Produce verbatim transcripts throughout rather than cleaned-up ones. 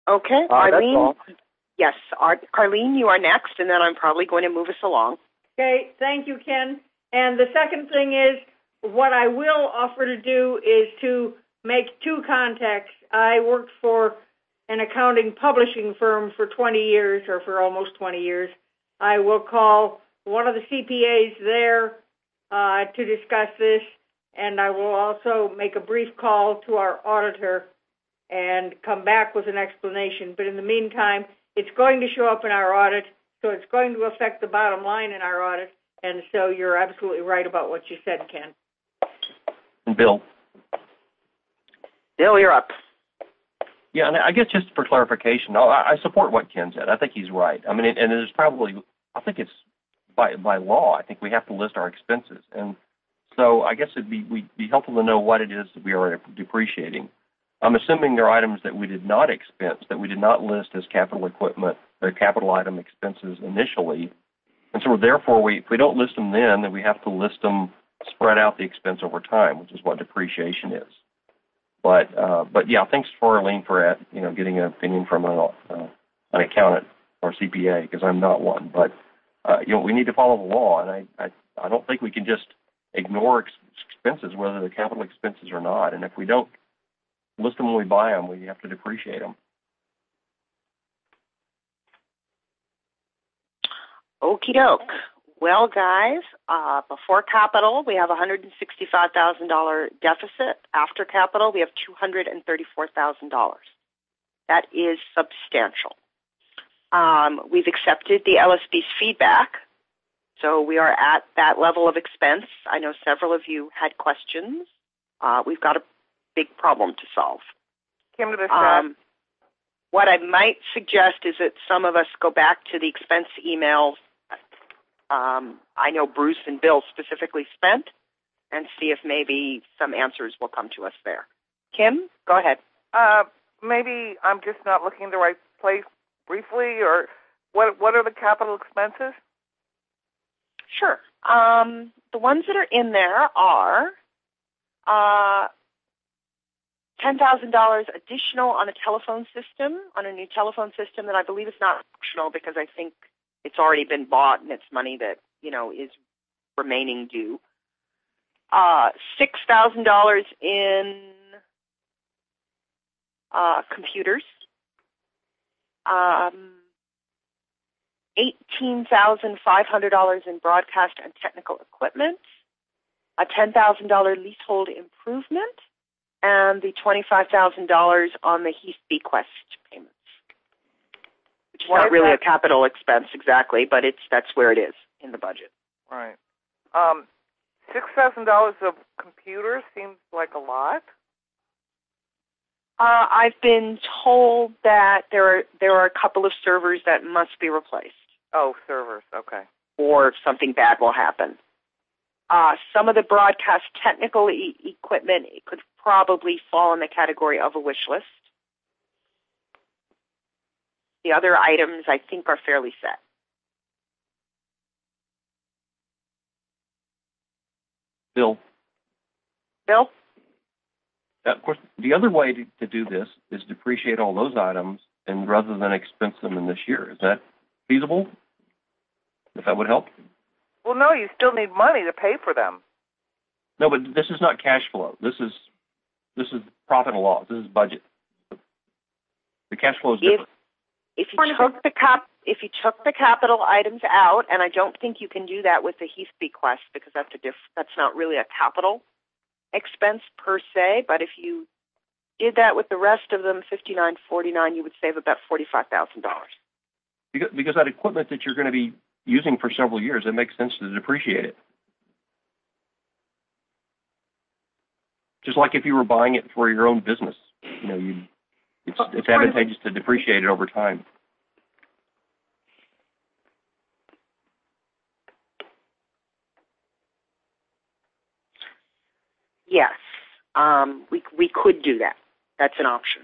Okay, Uh, Arlene. Yes, Ar- Arlene, you are next, and then I'm probably going to move us along. Okay, thank you, Ken. And the second thing is, what I will offer to do is to make two contacts. I worked for an accounting publishing firm for twenty years, or for almost twenty years. I will call one of the C P As there uh, to discuss this, and I will also make a brief call to our auditor and come back with an explanation. But in the meantime, it's going to show up in our audit, so it's going to affect the bottom line in our audit, and so you're absolutely right about what you said, Ken. And Bill. Bill, you're up. Yeah, and I guess just for clarification, I, I support what Ken said. I think he's right. I mean, and there's probably, I think it's by by law, I think we have to list our expenses. And so I guess it'd be, we'd be helpful to know what it is that we are depreciating. I'm assuming there are items that we did not expense, that we did not list as capital equipment or capital item expenses initially. And so therefore, we, if we don't list them then, then we have to list them, spread out the expense over time, which is what depreciation is. But, uh, but yeah, thanks for Arlene for uh, you know getting an opinion from an, uh, an accountant or C P A, because I'm not one. But uh, you know, we need to follow the law, and I, I, I don't think we can just ignore ex- expenses, whether they're capital expenses or not. And if we don't list them when we buy them, we have to depreciate them. Okie doke. Well, guys, uh, before capital, we have a one hundred sixty-five thousand dollars deficit. After capital, we have two hundred thirty-four thousand dollars. That is substantial. Um, we've accepted the L S B's feedback, so we are at that level of expense. I know several of you had questions. Uh, we've got a big problem to solve. Kim to the um, what I might suggest is that some of us go back to the expense emails Um, I know Bruce and Bill specifically spent, and see if maybe some answers will come to us there. Kim, go ahead. Uh, maybe I'm just not looking in the right place briefly, or what What are the capital expenses? Sure. Um, the ones that are in there are uh, ten thousand dollars additional on a telephone system, on a new telephone system that I believe is not optional because I think it's already been bought and it's money that, you know, is remaining due. Uh, six thousand dollars in uh, computers. Um, eighteen thousand five hundred dollars in broadcast and technical equipment. A ten thousand dollars leasehold improvement. And the twenty-five thousand dollars on the Heath Bequest payments. It's not really that a capital expense exactly, but it's that's where it is in the budget. Right. Um, six thousand dollars of computers seems like a lot. Uh, I've been told that there are there are a couple of servers that must be replaced. Oh, servers. Okay. Or something bad will happen. Uh, some of the broadcast technical e- equipment it could probably fall in the category of a wish list. The other items, I think, are fairly set. Bill? Bill? Uh, of course, the other way to, to do this is depreciate all those items and rather than expense them in this year. Is that feasible? If that would help? Well, no, you still need money to pay for them. No, but this is not cash flow. This is this is profit and loss. This is budget. The cash flow is different. If, if you took the cap, if you took the capital items out, and I don't think you can do that with the Heath Bequest because that's a diff, that's not really a capital expense per se. But if you did that with the rest of them, fifty-nine forty-nine, you would save about forty-five thousand dollars. Because, because that equipment that you're going to be using for several years, it makes sense to depreciate it. Just like if you were buying it for your own business, you know, you it's it's advantageous to depreciate it over time. Yes, um, we we could do that. That's an option.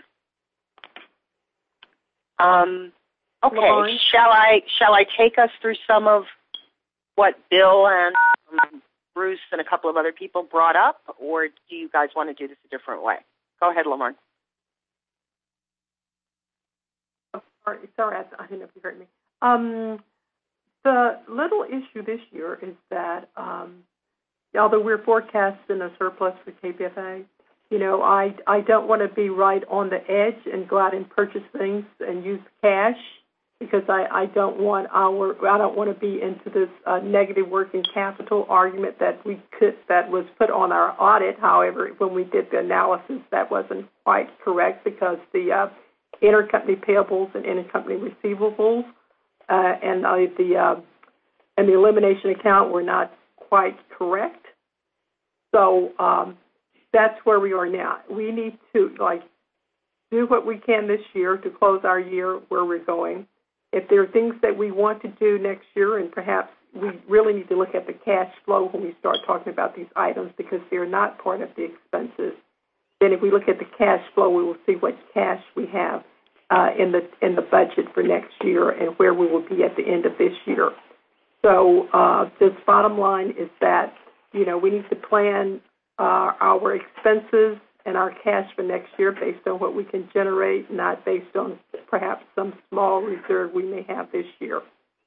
Um, okay, Lauren? shall I shall I take us through some of what Bill and um, Bruce and a couple of other people brought up, or do you guys want to do this a different way? Go ahead, Lamar. Sorry, sorry, I, I didn't know if you heard me. Um, the little issue this year is that um, although we're forecasting a surplus for K P F A, you know, I, I don't want to be right on the edge and go out and purchase things and use cash because I, I don't want our I don't want to be into this uh, negative working capital argument that we could that was put on our audit. However, when we did the analysis, that wasn't quite correct because the uh, intercompany payables and intercompany receivables uh, and uh, the uh, and the elimination account were not quite correct. So um, that's where we are now. We need to like do what we can this year to close our year where we're going. If there are things that we want to do next year, and perhaps we really need to look at the cash flow when we start talking about these items because they're not part of the expenses, then if we look at the cash flow, we will see what cash we have uh, in the in the budget for next year and where we will be at the end of this year. So uh, this bottom line is that, you know, we need to plan uh, our expenses and our cash for next year based on what we can generate, not based on perhaps some small reserve we may have this year.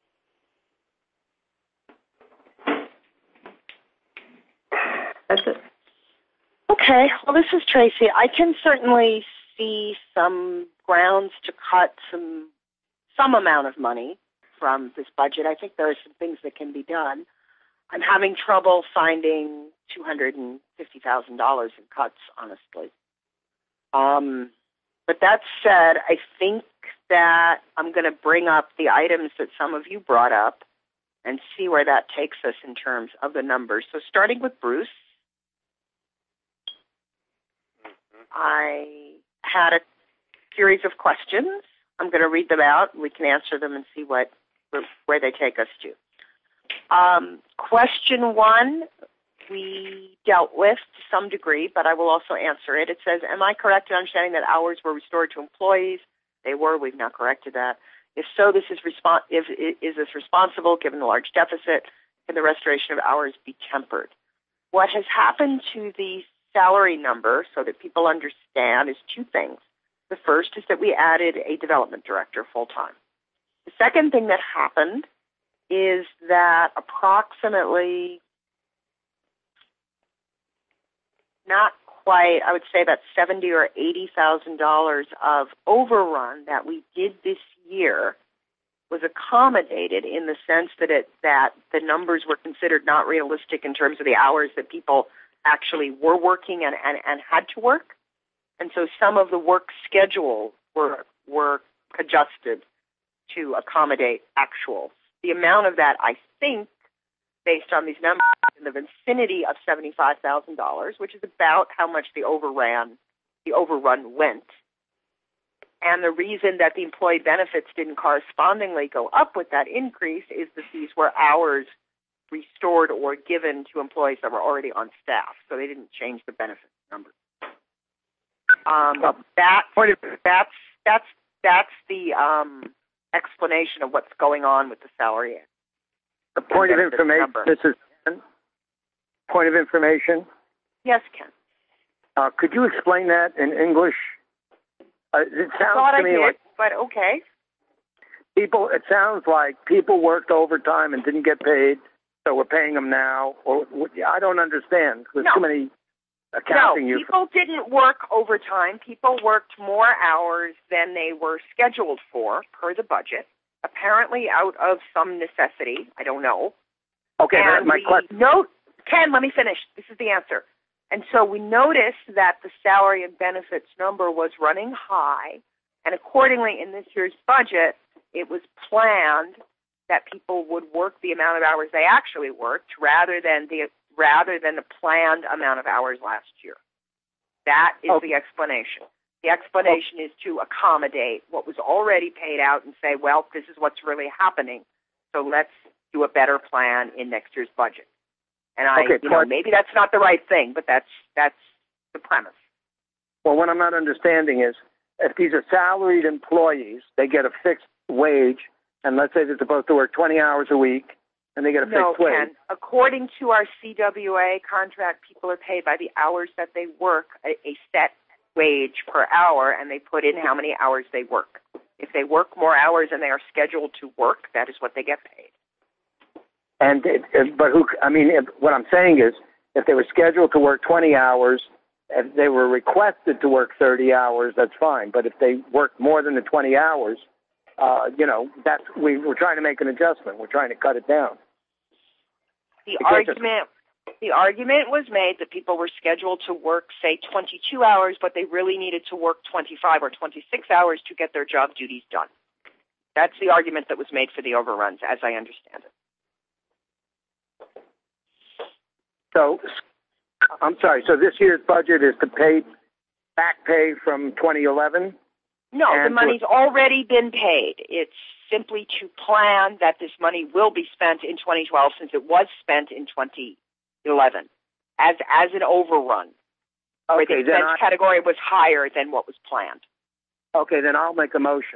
That's it. Okay. Well, this is Tracy. I can certainly see some grounds to cut some some amount of money from this budget. I think there are some things that can be done. I'm having trouble finding two hundred fifty thousand dollars in cuts, honestly. Um, but that said, I think that I'm going to bring up the items that some of you brought up and see where that takes us in terms of the numbers. So starting with Bruce, I had a series of questions. I'm going to read them out. We can answer them and see what where they take us to. Um, question one, we dealt with to some degree, but I will also answer it. It says, am I correct in understanding that hours were restored to employees? They were. We've now corrected that. If so, this is, respons- if, is this responsible given the large deficit? Can the restoration of hours be tempered? What has happened to the salary number, so that people understand, is two things. The first is that we added a development director full-time. The second thing that happened is that approximately, not quite, I would say about seventy or eighty thousand dollars of overrun that we did this year was accommodated in the sense that it that the numbers were considered not realistic in terms of the hours that people actually were working and, and, and had to work. And so some of the work schedules were were adjusted to accommodate actuals. The amount of that, I think, based on these numbers, in the vicinity of seventy-five thousand dollars, which is about how much the overran, the overrun went. And the reason that the employee benefits didn't correspondingly go up with that increase is that these were hours restored or given to employees that were already on staff, so they didn't change the benefit number. Um, that, that's that's that's the um, explanation of what's going on with the salary. A point of information, Missus Ken. Point of information. Yes, Ken. Uh, could you explain that in English? Uh, it sounds I thought to I me did, like but okay. people. It sounds like people worked overtime and didn't get paid, so we're paying them now. Or I don't understand. There's no. too many accounting. No, people didn't work overtime. People worked more hours than they were scheduled for per the budget, apparently out of some necessity. I don't know. Okay, and my we question. Note, Ken, let me finish. This is the answer. And so we noticed that the salary and benefits number was running high, and accordingly in this year's budget, it was planned that people would work the amount of hours they actually worked rather than the rather than the planned amount of hours last year. That is okay. the explanation. The explanation is to accommodate what was already paid out and say, well, this is what's really happening, so let's do a better plan in next year's budget. And I, okay, you know, maybe that's not the right thing, but that's that's the premise. Well, what I'm not understanding is if these are salaried employees, they get a fixed wage, and let's say they're supposed to work twenty hours a week, and they get a no, fixed wage. Ken. According to our C W A contract, people are paid by the hours that they work, a, a set wage per hour, and they put in how many hours they work. If they work more hours and they are scheduled to work, that is what they get paid. And it, it, but who? I mean, if, what I'm saying is, if they were scheduled to work twenty hours, if they were requested to work thirty hours, that's fine. But if they work more than the twenty hours, uh, you know, that's we, we're trying to make an adjustment. We're trying to cut it down. The argument, the argument was made that people were scheduled to work, say, twenty-two hours, but they really needed to work twenty-five or twenty-six hours to get their job duties done. That's the argument that was made for the overruns, as I understand it. So, I'm sorry, so this year's budget is to pay back pay from twenty eleven? No, the money's already been paid. It's simply to plan that this money will be spent in twenty twelve since it was spent in twenty eleven as as an overrun. Where Okay, the expense then I, category was higher than what was planned. okay, then I'll make a motion.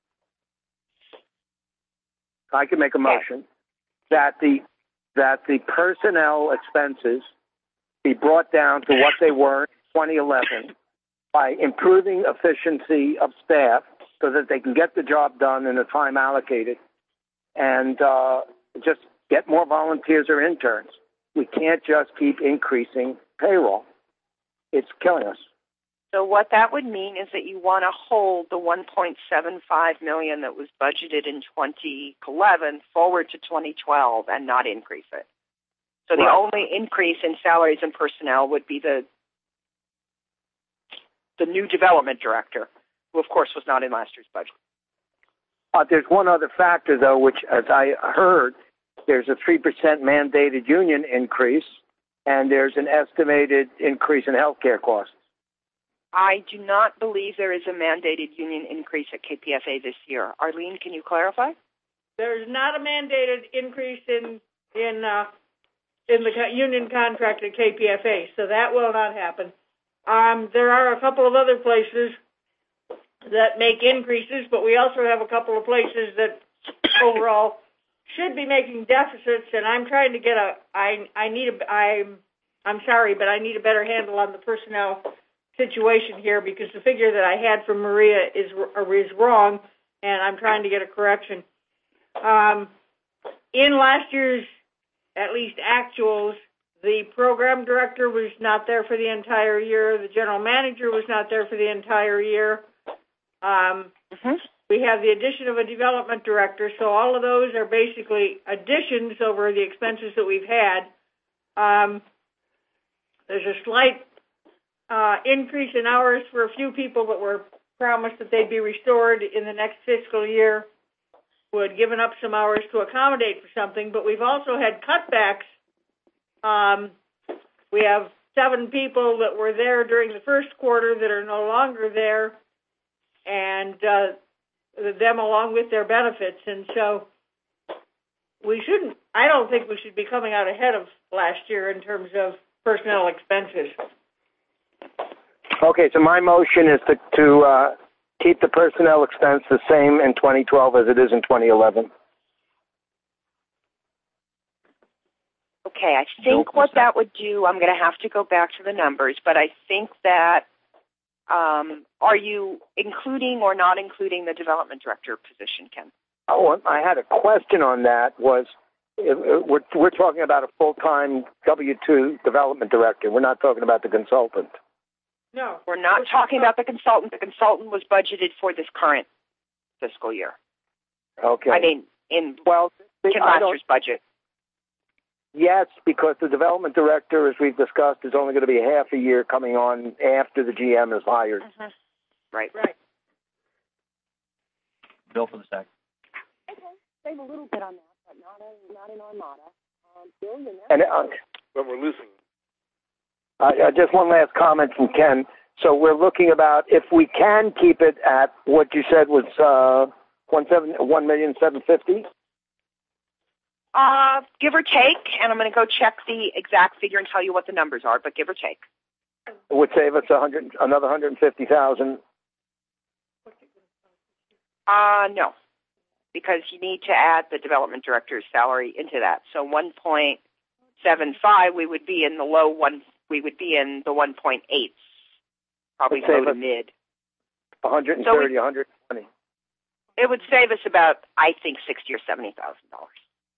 I can make a motion that the that the personnel expenses be brought down to what they were in twenty eleven by improving efficiency of staff so that they can get the job done in the time allocated and uh, just get more volunteers or interns. We can't just keep increasing payroll. It's killing us. So what that would mean is that you want to hold the one point seven five million dollars that was budgeted in twenty eleven forward to twenty twelve and not increase it. So the Right. only increase in salaries and personnel would be the the new development director, who of course was not in last year's budget. Uh, there's one other factor, though, which, as I heard, there's a three percent mandated union increase, and there's an estimated increase in health care costs. I do not believe there is a mandated union increase at K P F A this year. Arlene, can you clarify? There's not a mandated increase in in uh, in the co- union contract at K P F A, so that will not happen. Um, there are a couple of other places that make increases, but we also have a couple of places that overall should be making deficits, and I'm trying to get a. I I need a. I'm I'm sorry, but I need a better handle on the personnel situation here because the figure that I had from Maria is is wrong, and I'm trying to get a correction. Um, in last year's, at least actuals, the program director was not there for the entire year. The general manager was not there for the entire year. Um, mm-hmm. We have the addition of a development director, so all of those are basically additions over the expenses that we've had. Um, there's a slight uh, increase in hours for a few people that were promised that they'd be restored in the next fiscal year. We had given up some hours to accommodate for something, but we've also had cutbacks. Um, we have seven people that were there during the first quarter that are no longer there, and uh, them along with their benefits. And so we shouldn't, I don't think we should be coming out ahead of last year in terms of personnel expenses. Okay, so my motion is to, to uh, keep the personnel expense the same in twenty twelve as it is in twenty eleven. Okay, I think what that would do, I'm going to have to go back to the numbers, but I think that, um, are you including or not including the development director position, Ken? Oh, I had a question on that. Was we're, we're talking about a full-time W two development director. We're not talking about the consultant. No. We're not talking about the consultant. The consultant was budgeted for this current fiscal year. Okay. I mean, in well, in last year's budget. Yes, because the development director, as we've discussed, is only going to be half a year coming on after the G M is hired. Mm-hmm. Right. Right. Bill for the second. Okay, save a little bit on that, but not a, not in Armada. Um, Bill, you're And uh, but we're losing. uh, uh, just one last comment from Ken. So we're looking about if we can keep it at what you said was uh, one seven one million seven fifty. Uh, give or take, and I'm going to go check the exact figure and tell you what the numbers are, but give or take. It would save us a hundred, another one hundred fifty thousand. Uh, no, because you need to add the development director's salary into that. So one point seven five, we would be in the low one. We would be in the one point eight, probably low to mid. one hundred thirty, so we, one hundred twenty. it would save us about, I think, sixty or seventy thousand dollars.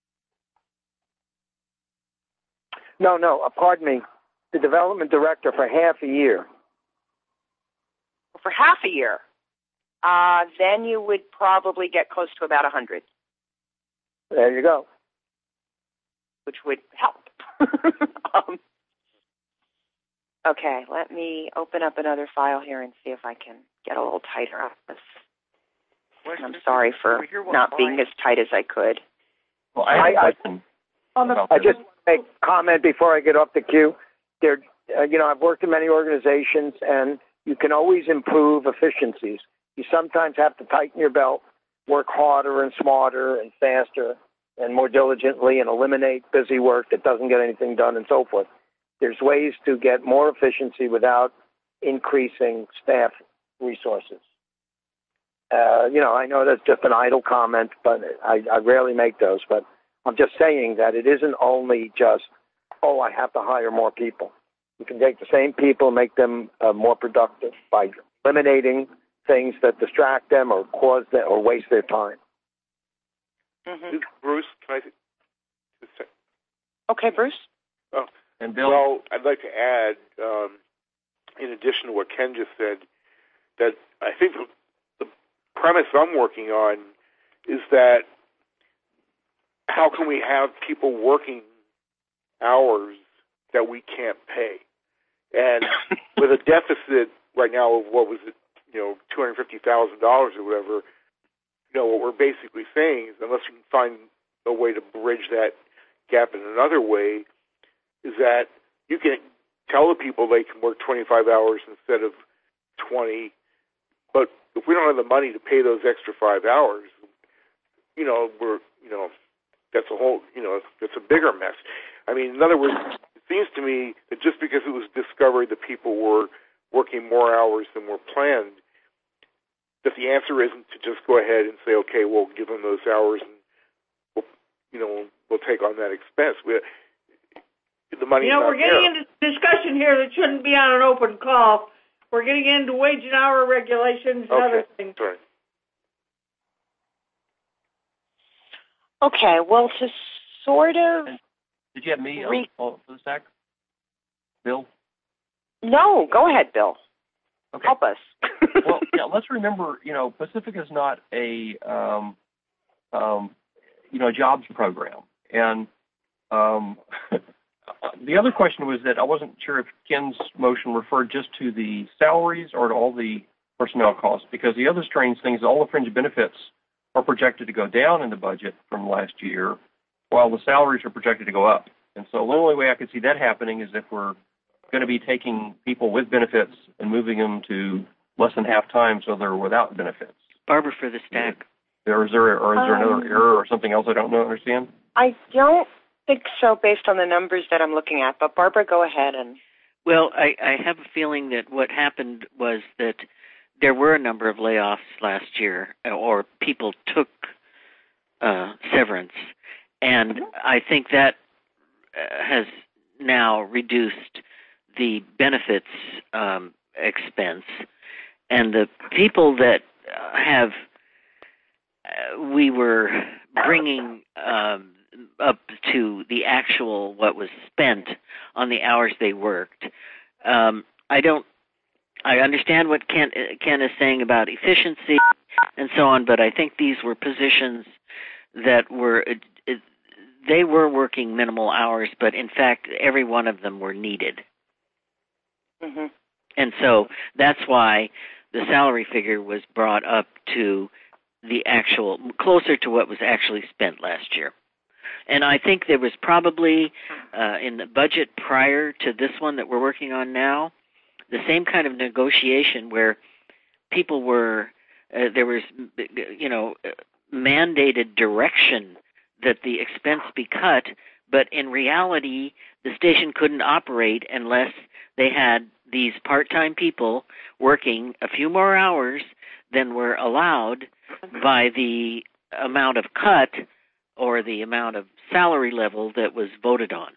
No, no, uh, pardon me. The development director for half a year. For half a year, uh, then you would probably get close to about a hundred. There you go. Which would help. um, okay, let me open up another file here and see if I can get a little tighter on this. And I'm sorry for not being as tight as I could. Well, I, I, I, I just make a comment before I get off the queue. There, uh, you know, I've worked in many organizations, and you can always improve efficiencies. You sometimes have to tighten your belt, work harder and smarter and faster and more diligently, and eliminate busy work that doesn't get anything done and so forth. There's ways to get more efficiency without increasing staff resources. Uh, you know, I know that's just an idle comment, but I, I rarely make those. But I'm just saying that it isn't only just, oh, I have to hire more people. You can take the same people and make them uh, more productive by eliminating things that distract them or cause them or waste their time. Mm-hmm. Bruce, can I just say? Okay, Bruce. Oh, and Bill. Well, I'd like to add, um, in addition to what Ken just said, that I think the, the premise I'm working on is that how can we have people working hours that we can't pay? And with a deficit right now of what was it, you know, two hundred fifty thousand dollars or whatever, you know, what we're basically saying is unless we can find a way to bridge that gap in another way, is that you can tell the people they can work twenty-five hours instead of twenty, but if we don't have the money to pay those extra five hours, you know, we're, you know, that's a whole, you know, it's a bigger mess. I mean, in other words, it seems to me that just because it was discovered that people were working more hours than were planned, that the answer isn't to just go ahead and say, okay, we'll give them those hours and we'll, you know, we'll take on that expense. We, the money's You know, not we're getting there. into discussion here that shouldn't be on an open call. We're getting into wage and hour regulations and Okay. other things. Sorry. Okay, well, to sort of... Did you have me Re- on for the stack? Bill? No, go ahead, Bill. Okay. Help us. Well, yeah, let's remember, you know, Pacifica is not a, um, um, you know, a jobs program. And um, the other question was that I wasn't sure if Ken's motion referred just to the salaries or to all the personnel costs, because the other strange thing is all the fringe benefits are projected to go down in the budget from last year, while the salaries are projected to go up. And so the only way I could see that happening is if we're going to be taking people with benefits and moving them to less than half time so they're without benefits. Barbara for the stack. Or is there, or is there Um, another error or something else I don't know, understand? I don't think so based on the numbers that I'm looking at, but Barbara, go ahead and... Well, I, I have a feeling that what happened was that there were a number of layoffs last year, or people took uh, severance, and I think that uh, has now reduced the benefits um, expense, and the people that uh, have, uh, we were bringing um, up to the actual what was spent on the hours they worked. Um, I don't, I understand what Ken, Ken is saying about efficiency and so on, but I think these were positions that were, uh, they were working minimal hours, but in fact, every one of them were needed. Mm-hmm. And so that's why the salary figure was brought up to the actual, closer to what was actually spent last year. And I think there was probably, uh, in the budget prior to this one that we're working on now, the same kind of negotiation where people were, uh, there was, you know, mandated direction that the expense be cut, but in reality, the station couldn't operate unless they had these part-time people working a few more hours than were allowed by the amount of cut or the amount of salary level that was voted on.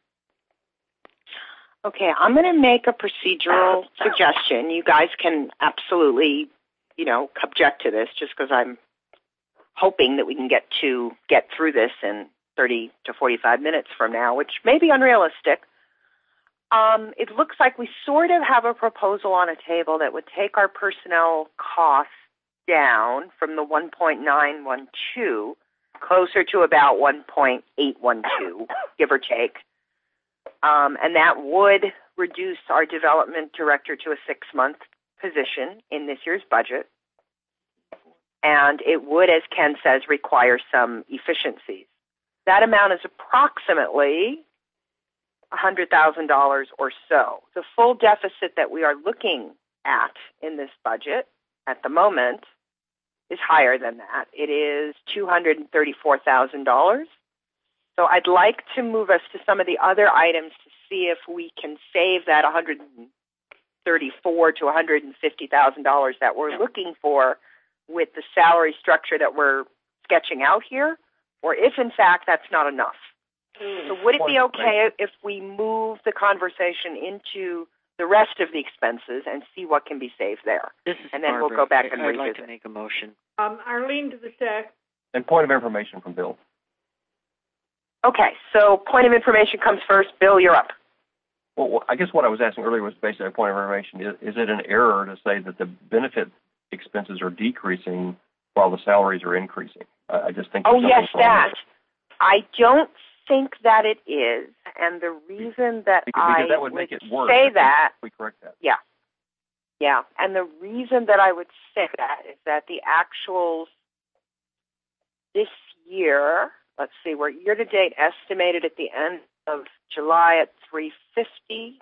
Okay, I'm going to make a procedural suggestion. You guys can absolutely, you know, object to this just because I'm hoping that we can get to get through this in thirty to forty-five minutes from now, which may be unrealistic. Um, it looks like we sort of have a proposal on a table that would take our personnel costs down from the one point nine one two closer to about one point eight one two, give or take. Um, and that would reduce our development director to a six-month position in this year's budget. And it would, as Ken says, require some efficiencies. That amount is approximately one hundred thousand dollars or so. The full deficit that we are looking at in this budget at the moment is higher than that. It is two hundred thirty-four thousand dollars. So I'd like to move us to some of the other items to see if we can save that one hundred thirty-four thousand dollars to one hundred fifty thousand dollars that we're looking for with the salary structure that we're sketching out here, or if, in fact, that's not enough. Mm. So would it be okay if we move the conversation into the rest of the expenses and see what can be saved there? This is and then Barbara. we'll go back and I'd revisit. like to make a motion. Um, Arlene to the sec. And point of information from Bill. Okay, so point of information comes first. Bill, you're up. Well, I guess what I was asking earlier was basically a point of information. Is, is it an error to say that the benefit expenses are decreasing while the salaries are increasing? Uh, I just think. Oh, yes, that. I don't think that it is, and the reason that because, I because that would, make it worse say if that, we correct that. Yeah, yeah, and the reason that I would say that is that the actuals this year, let's see, we're year-to-date estimated at the end of July at three hundred fifty,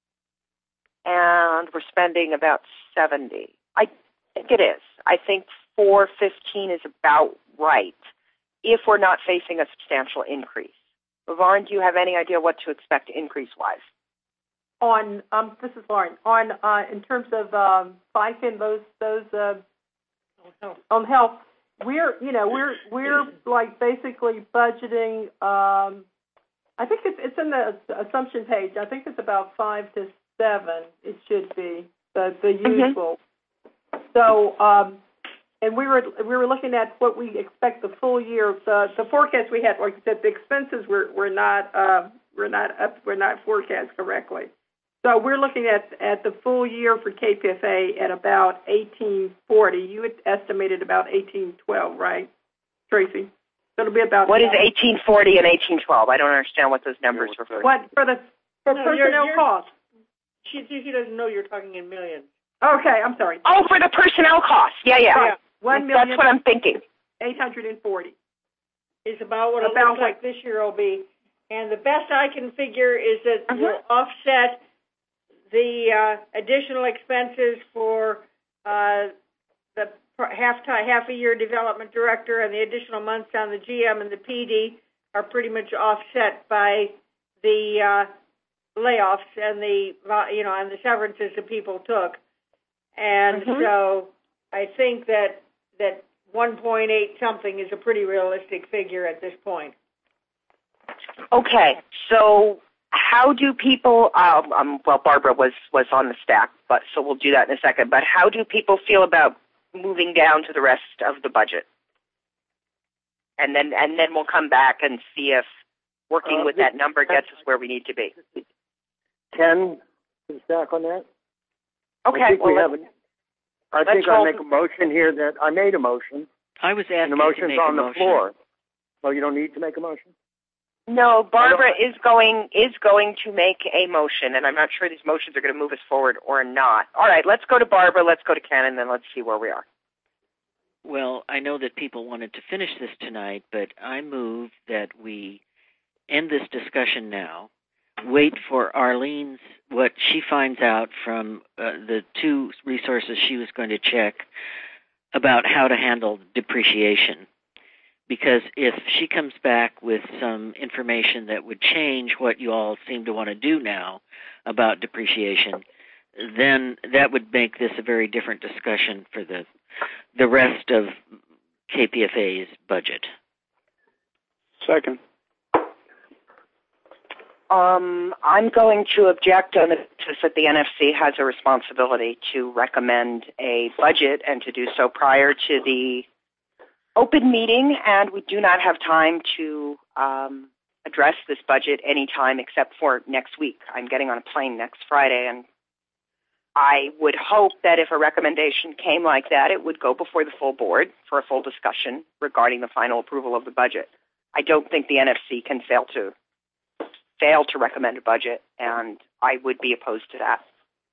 and we're spending about seventy. I think it is. I think four hundred fifteen is about right if we're not facing a substantial increase. Lauren, do you have any idea what to expect increase-wise? On um, this is Lauren. On uh, in terms of um, FICA, those those uh, on health, we're you know we're we're like basically budgeting. Um, I think it's it's in the assumption page. I think it's about five to seven. It should be the the usual. Mm-hmm. So. Um, And we were we were looking at what we expect the full year. The the forecast we had, like I said, the expenses were were not uh, were not up, were not forecast correctly. So we're looking at at the full year for K P F A at about eighteen forty. You had estimated about eighteen twelve, right, Tracy? So it'll be about. What is eighteen forty and eighteen twelve? I don't understand what those numbers refer to. What for the for no, personnel you're, you're, costs? She she doesn't know you're talking in millions. Okay, I'm sorry. Oh, for the personnel costs. Yeah, yeah. Right. One million. That's what I'm thinking. Eight hundred and forty. Is about what it about looks like this year will be. And the best I can figure is that uh-huh. we'll offset the uh, additional expenses for uh, the half time, half a year development director and the additional months on the G M and the P D are pretty much offset by the uh, layoffs and the you know and the severances that people took. And mm-hmm. so I think that that one point eight something is a pretty realistic figure at this point. Okay, so how do people, um, um, well, Barbara was, was on the stack, but so we'll do that in a second, but how do people feel about moving down to the rest of the budget? And then and then we'll come back and see if working uh, with that number gets us where we need to be. Ken, is back on that? Okay, I think well, we have a, I let's think I make a motion here that I made a motion. I was asking and the motion's to make on a the motion. floor. Well, you don't need to make a motion? No, Barbara is going is going to make a motion, and I'm not sure these motions are going to move us forward or not. All right, let's go to Barbara, let's go to Ken, and then let's see where we are. Well, I know that people wanted to finish this tonight, but I move that we end this discussion now, wait for Arlene's, what she finds out from uh, the two resources she was going to check about how to handle depreciation. Because if she comes back with some information that would change what you all seem to want to do now about depreciation, then that would make this a very different discussion for the the rest of K P F A's budget. Second. Um, I'm going to object on the basis that the N F C has a responsibility to recommend a budget and to do so prior to the open meeting, and we do not have time to um, address this budget any time except for next week. I'm getting on a plane next Friday, and I would hope that if a recommendation came like that, it would go before the full board for a full discussion regarding the final approval of the budget. I don't think the N F C can fail to fail to recommend a budget, and I would be opposed to that.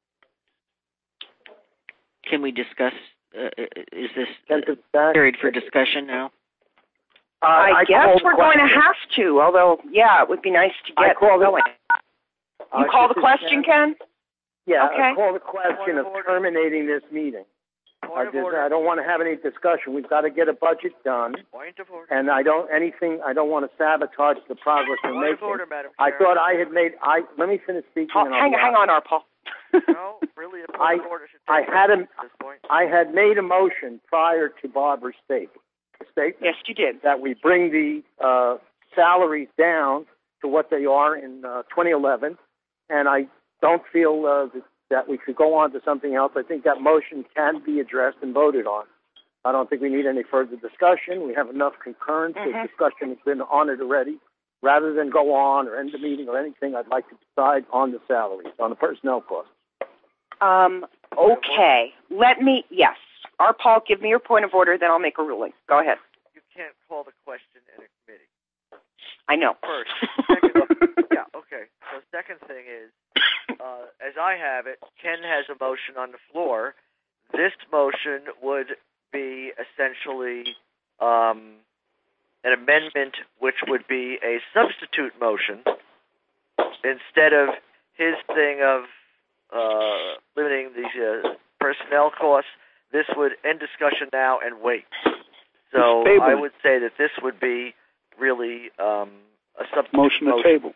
Can we discuss? Uh, is this uh, carried for discussion now? Uh, I, I guess we're going to have to, although, yeah, it would be nice to get going. The, you uh, call the question, Ken? Yeah, okay. I call the question of, of terminating this meeting. I, just, I don't want to have any discussion. We've got to get a budget done. Point of order. And I don't anything. I don't want to sabotage the progress we're Point making. Of order, Madam I Chair. thought I had made. I let me finish speaking. Oh, and hang, I'll hang on, Arpaul. No, really, a point I, of order should I take had a, at this point. I had made a motion prior to Barbara's statement. statement yes, you did. That we bring the uh, salaries down to what they are in uh, twenty eleven, and I don't feel uh, that, that we could go on to something else. I think that motion can be addressed and voted on. I don't think we need any further discussion. We have enough concurrence. Mm-hmm. The discussion has been on it already. Rather than go on or end the meeting or anything, I'd like to decide on the salaries, on the personnel costs. Um, okay. Let me, yes. Arpaul, give me your point of order, then I'll make a ruling. Go ahead. You can't call the question in a committee. I know. First. Second, yeah, okay. So second thing is, uh, as I have it, Ken has a motion on the floor. This motion would be essentially um, an amendment which would be a substitute motion instead of his thing of uh, limiting the uh, personnel costs. This would end discussion now and wait. So I would say that this would be really um, a substitute motion. Motion to table.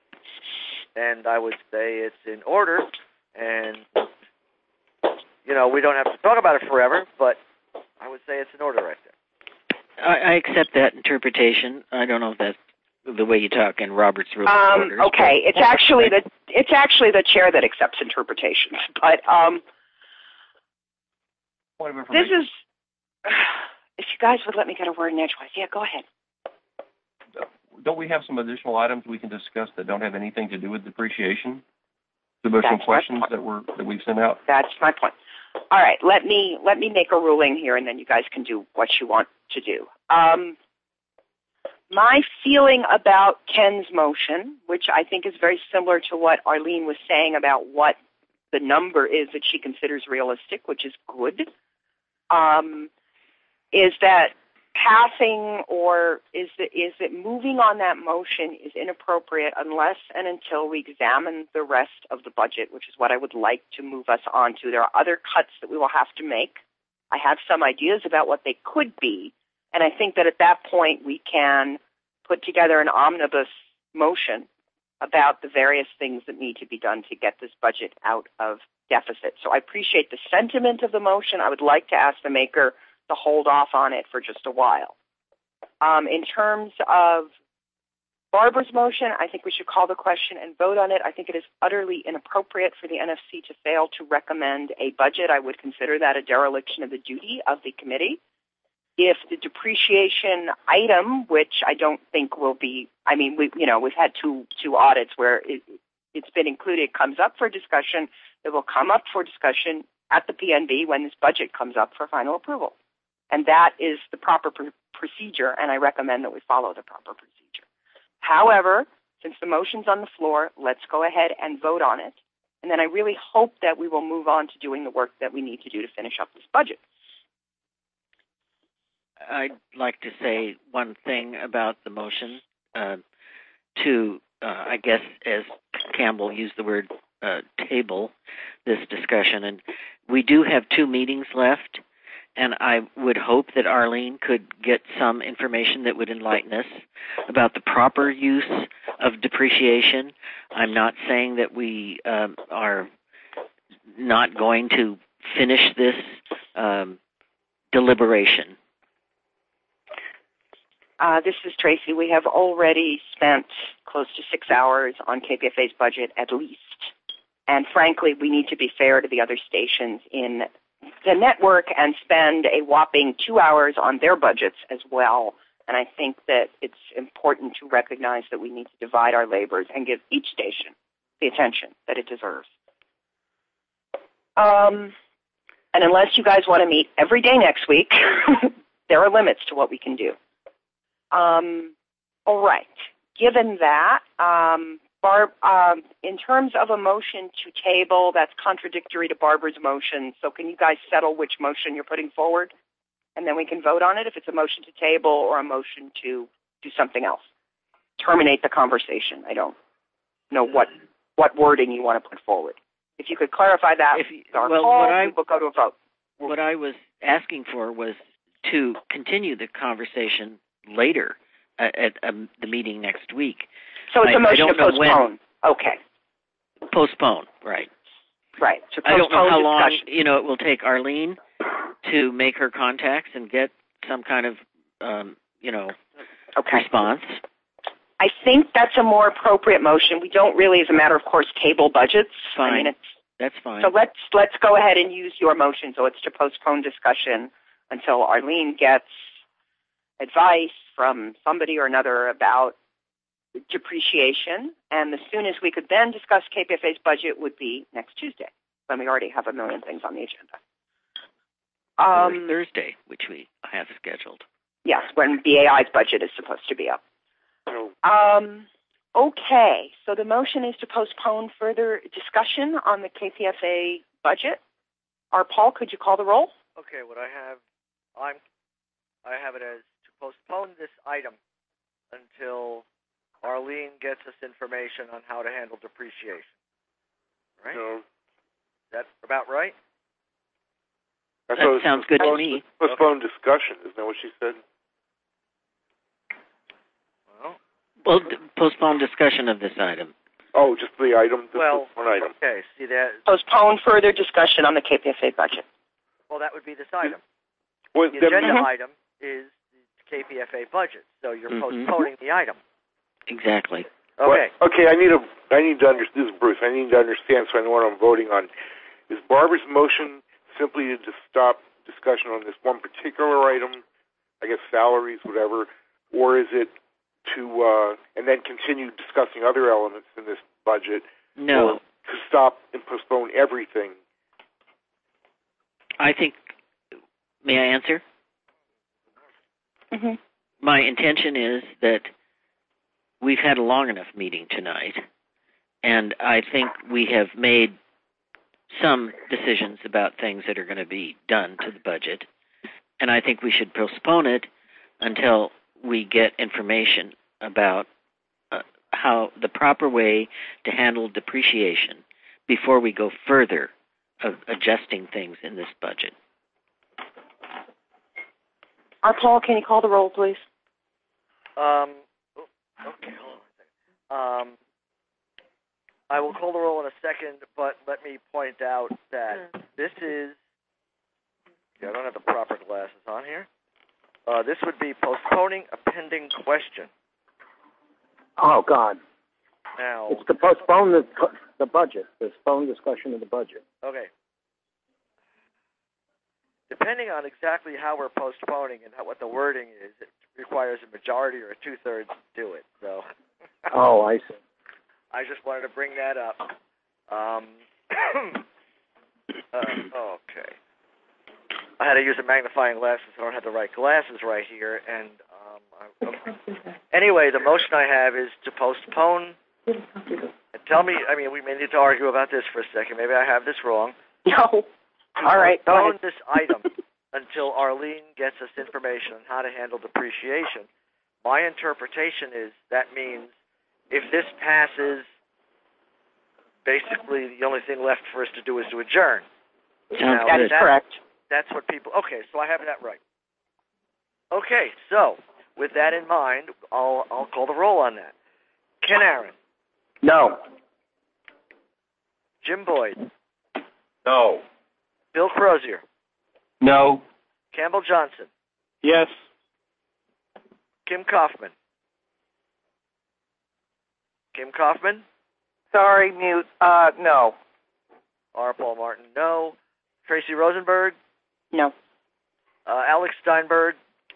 And I would say it's in order, and, you know, we don't have to talk about it forever, but I would say it's in order right there. I, I accept that interpretation. I don't know if that's the way you talk in Robert's Rules of Um, Orders. okay, it's actually the it's actually the chair that accepts interpretations. But um, this is, if you guys would let me get a word in edgewise, yeah, go ahead. Don't we have some additional items we can discuss that don't have anything to do with depreciation? The motion That's questions that were that we've sent out. That's my point. All right, let me let me make a ruling here, and then you guys can do what you want to do. Um, my feeling about Ken's motion, which I think is very similar to what Arlene was saying about what the number is that she considers realistic, which is good, um, is that passing or is that, is that moving on that motion is inappropriate unless and until we examine the rest of the budget, which is what I would like to move us on to. There are other cuts that we will have to make. I have some ideas about what they could be, and I think that at that point we can put together an omnibus motion about the various things that need to be done to get this budget out of deficit. So I appreciate the sentiment of the motion. I would like to ask the maker to hold off on it for just a while. Um, in terms of Barbara's motion, I think we should call the question and vote on it. I think it is utterly inappropriate for the N F C to fail to recommend a budget. I would consider that a dereliction of the duty of the committee. If the depreciation item, which I don't think will be, I mean, we, you know, we've had two two audits where it, it's been included, comes up for discussion, it will come up for discussion at the P N B when this budget comes up for final approval. And that is the proper pr- procedure, and I recommend that we follow the proper procedure. However, since the motion's on the floor, let's go ahead and vote on it. And then I really hope that we will move on to doing the work that we need to do to finish up this budget. I'd like to say one thing about the motion uh, to, uh, I guess, as Campbell used the word, uh, table this discussion. And we do have two meetings left. And I would hope that Arlene could get some information that would enlighten us about the proper use of depreciation. I'm not saying that we um, are not going to finish this um, deliberation. Uh, this is Tracy. We have already spent close to six hours on K P F A's budget at least. And frankly, we need to be fair to the other stations in the network and spend a whopping two hours on their budgets as well. And I think that it's important to recognize that we need to divide our labors and give each station the attention that it deserves. Um, and unless you guys want to meet every day next week, there are limits to what we can do. Um, all right. Given that, um, Barb, um, in terms of a motion to table, that's contradictory to Barbara's motion. So can you guys settle which motion you're putting forward? And then we can vote on it if it's a motion to table or a motion to do something else. Terminate the conversation. I don't know what, what wording you want to put forward. If you could clarify that, if, our well, call, what I, we will go to a vote. What I was asking for was to continue the conversation later at, at um, the meeting next week. So it's I, a motion to postpone. Okay. Postpone, right. Right. To I don't know how long, discussion. you know, it will take Arlene to make her contacts and get some kind of, um, you know, okay. response. I think that's a more appropriate motion. We don't really, as a matter of course, table budgets. Fine. I mean, it's, that's fine. So let's let's go ahead and use your motion. So it's to postpone discussion until Arlene gets advice from somebody or another about depreciation. And the soonest we could then discuss K P F A's budget would be next Tuesday, when we already have a million things on the agenda. Um, Thursday, which we have scheduled. Yes, when B A I's budget is supposed to be up. Um, okay, so the motion is to postpone further discussion on the K P F A budget. Our Paul, could you call the roll? Okay, what I have, I'm, I have it as to postpone this item until Arlene gets us information on how to handle depreciation. Right? No. Is that about right? I That sounds good to me. Postpone discussion, isn't that what she said? Well, well d- postpone discussion of this item. Oh, just the item? This well, one item. Okay, see that? Postpone further discussion on the K P F A budget. Well, that would be this item. Well, the then, agenda mm-hmm. item is the K P F A budget, so you're Mm-hmm. postponing the item. Exactly. Okay. Well, okay, I need a, I need to understand, this is Bruce, I need to understand so I know what I'm voting on. Is Barbara's motion simply to just stop discussion on this one particular item, I guess salaries, whatever, or is it to, uh, and then continue discussing other elements in this budget? No. Or to stop and postpone everything? I think, may I answer? Mm-hmm. My intention is that we've had a long enough meeting tonight, and I think we have made some decisions about things that are going to be done to the budget, and I think we should postpone it until we get information about uh, how the proper way to handle depreciation before we go further of adjusting things in this budget. Our Paul, can you call the roll, please? Um, okay, hold on a second. Um, I will call the roll in a second, but let me point out that this is, yeah, I don't have the proper glasses on here. Uh, this would be postponing a pending question. Oh, God. Now, It's to postpone the, the budget, postpone discussion of the budget. okay. Depending on exactly how we're postponing and how, what the wording is, it requires a majority or a two-thirds to do it. So, Oh, I see. I just wanted to bring that up. Um, uh, okay. I had to use a magnifying glass since I don't have the right glasses right here. And um, I, anyway, the motion I have is to postpone. And tell me, I mean, we may need to argue about this for a second. Maybe I have this wrong. No. All right, go Postpone ahead. this item until Arlene gets us information on how to handle depreciation. My interpretation is that means if this passes, basically the only thing left for us to do is to adjourn. Sounds That is good. correct. That's what people... Okay, so I have that right. Okay, so with that in mind, I'll I'll call the roll on that. Ken Aaron, No. Jim Boyd, No. Bill Crozier, No. Campbell Johnson, Yes. Kim Kaufman. Kim Kaufman, Sorry, mute. Uh, no. R. Paul Martin, no. Tracy Rosenberg, No. Uh, Alex Steinberg.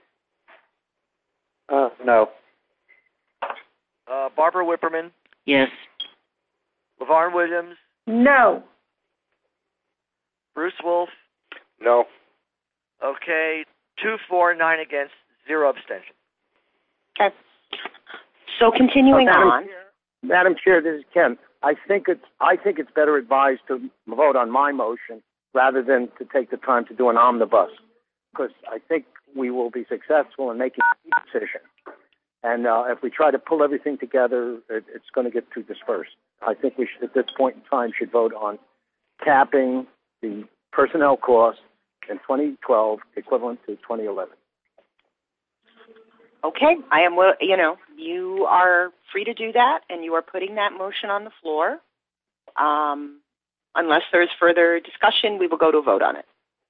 Uh, no. Uh, Barbara Whipperman. Yes. LeVarn Williams. No. Bruce Wolf. No. Okay. Two, four, nine against, zero abstention. Okay. So continuing uh, Madam, on. Madam Chair, this is Ken. I think it's I think it's better advised to vote on my motion rather than to take the time to do an omnibus, because I think we will be successful in making a decision. And uh, if we try to pull everything together, it, it's going to get too dispersed. I think we should, at this point in time, should vote on capping the personnel costs in twenty twelve equivalent to twenty eleven. Okay, I am. Well, you know, you are free to do that, and you are putting that motion on the floor. Um, unless there is further discussion, we will go to a vote on it.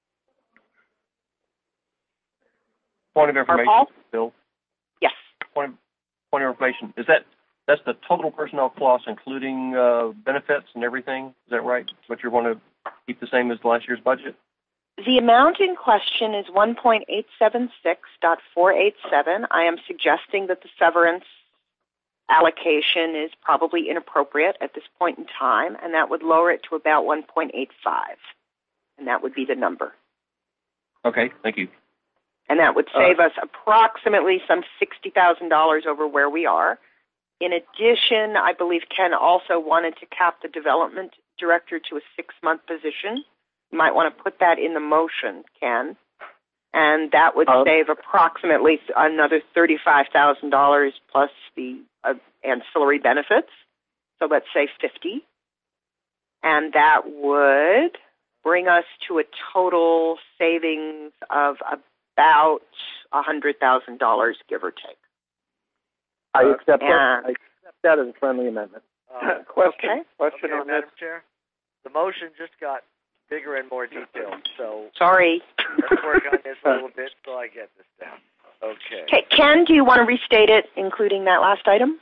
Point of information, Paul? Bill. Yes. Point of, point of information. Is that that's the total personnel cost, including uh, benefits and everything? Is that right? What you want to keep the same as last year's budget? The amount in question is one point eight seven six point four eight seven. I am suggesting that the severance allocation is probably inappropriate at this point in time, and that would lower it to about one point eight five, and that would be the number. Okay, thank you. And that would save uh, us approximately some sixty thousand dollars over where we are. In addition, I believe Ken also wanted to cap the development director to a six-month position. You might want to put that in the motion, Ken, and that would uh, save approximately another thirty-five thousand dollars plus the uh, ancillary benefits. So let's say fifty, and that would bring us to a total savings of about one hundred thousand dollars, give or take. I accept and, that. I accept that as a friendly amendment. Uh, question. Okay. Question okay, on Madam this. Chair. The motion just got bigger and more detailed, so sorry. Let's work on this a little bit so I get this down. Okay. Okay, Ken, do you want to restate it, including that last item?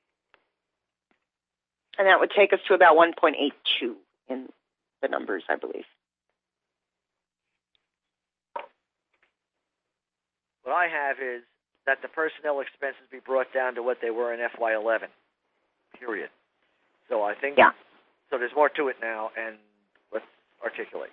And that would take us to about one point eight two in the numbers, I believe. What I have is that the personnel expenses be brought down to what they were in F Y eleven, period. So I think, yeah. So there's more to it now, and let's articulate.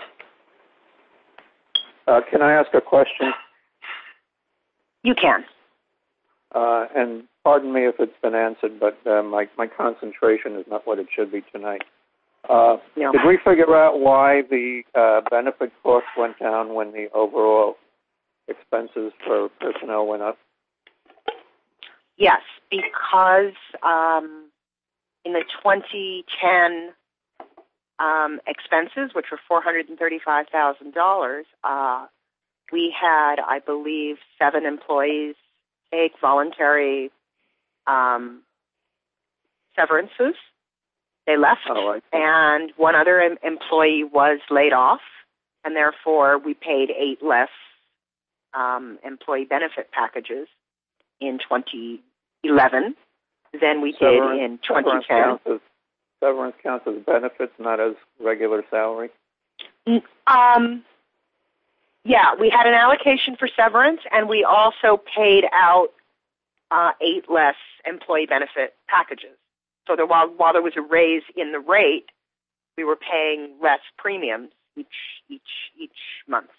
Uh, can I ask a question? You can. Uh, and pardon me if it's been answered, but uh, my, my concentration is not what it should be tonight. Uh, no. Did we figure out why the uh, benefit costs went down when the overall expenses for personnel went up? Yes, because um, in the twenty ten um, expenses, which were four hundred thirty-five thousand dollars, uh, we had, I believe, seven employees take voluntary um, severances. They left, oh, and one other em- employee was laid off, and therefore we paid eight less um, employee benefit packages in twenty eleven than we severance, did in twenty ten. Severance counts, as, severance counts as benefits, not as regular salary? Um, yeah, we had an allocation for severance, and we also paid out uh, eight less employee benefit packages. So there, while, while there was a raise in the rate, we were paying less premiums each each each month.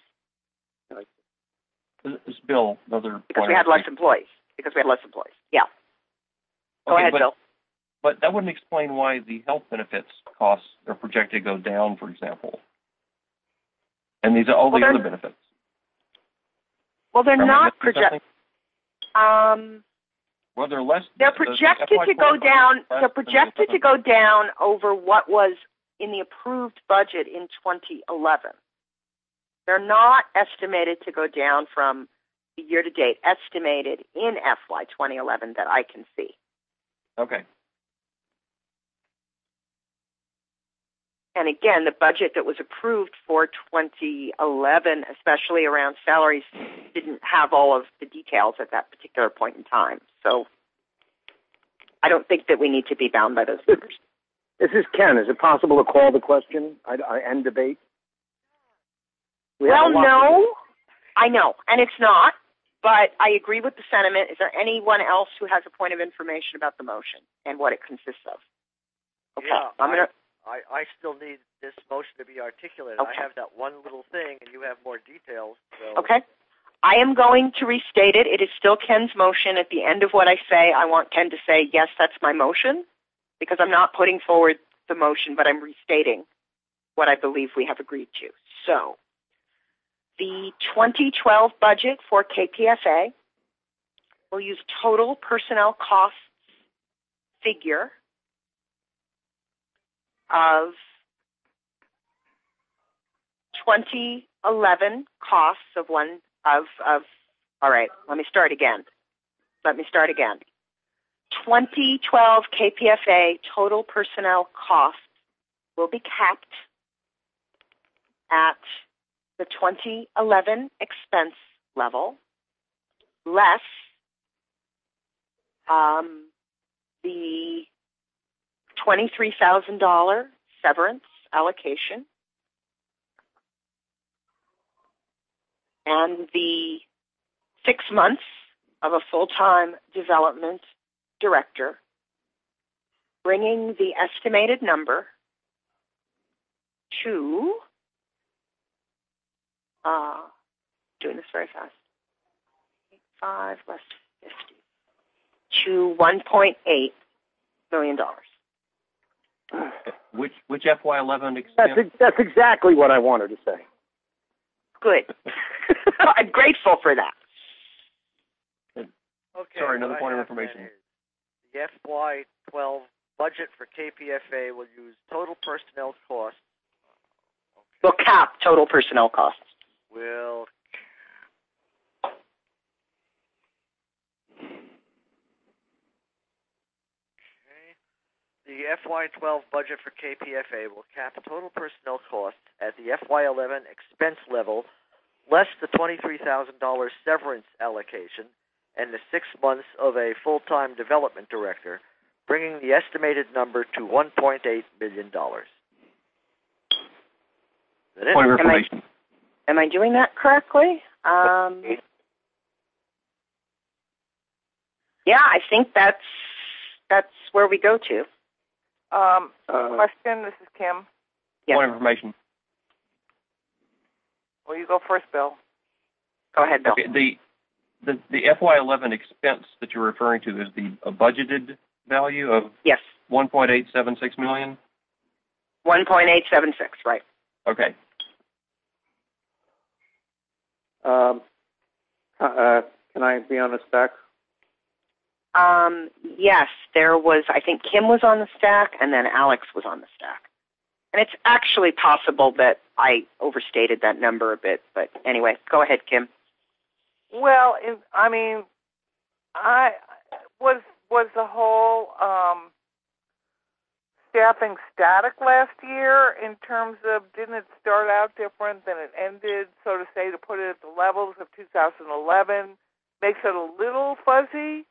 This is Bill, another because point we had of less employees. Because we had less employees. Yeah. Go okay, ahead, but, Bill. But that wouldn't explain why the health benefits costs are projected to go down, for example. And these are all well, the other benefits. Well, they're Am not projected. Um. Well, they're less. They're projected the to go down. They're projected to go down over what was in the approved budget in twenty eleven. They're not estimated to go down from the year-to-date estimated in F Y twenty eleven that I can see. Okay. And again, the budget that was approved for twenty eleven, especially around salaries, didn't have all of the details at that particular point in time. So I don't think that we need to be bound by those numbers. This is Ken. Is it possible to call the question I, I end debate? We well, have a lot no, I know, and it's not, but I agree with the sentiment. Is there anyone else who has a point of information about the motion and what it consists of? Okay, yeah, I'm gonna. I, I still need this motion to be articulated. Okay. I have that one little thing, and you have more details. So. Okay. I am going to restate it. It is still Ken's motion. At the end of what I say, I want Ken to say, yes, that's my motion, because I'm not putting forward the motion, but I'm restating what I believe we have agreed to. So, the twenty twelve budget for K P F A will use total personnel costs figure of twenty eleven costs of one of of all right, let me start again. Let me start again. twenty twelve K P F A total personnel costs will be capped at the twenty eleven expense level, less um, the twenty-three thousand dollars severance allocation and the six months of a full-time development director, bringing the estimated number to, uh, doing this very fast, five less fifty, to one point eight million dollars. Which which F Y eleven expense? That's, that's exactly what I wanted to say. Good. I'm grateful for that. Okay, Sorry, another what point I of have information. then is the F Y twelve budget for K P F A will use total personnel costs. Will cap total personnel costs. Will The F Y twelve budget for K P F A will cap total personnel costs at the F Y eleven expense level, less the twenty-three thousand dollars severance allocation and the six months of a full-time development director, bringing the estimated number to one point eight million dollars. Is that it? Point of information. Am I, am I doing that correctly? Um, yeah, I think that's that's where we go to. Um, Uh, question, this is Kim. Yes. Point of information. Well, you go first, Bill. Go ahead, Bill. Okay, the the the F Y eleven expense that you're referring to is the a budgeted value of Yes. one point eight seven six million. one point eight seven six, right. Okay. Um, uh, can I be on the stack? Um, yes, there was, I think Kim was on the stack, and then Alex was on the stack. And it's actually possible that I overstated that number a bit, but anyway, go ahead, Kim. Well, in, I mean, I was was the whole um, staffing static last year in terms of, didn't it start out different than it ended, so to say, to put it at the levels of two thousand eleven makes it a little fuzzy?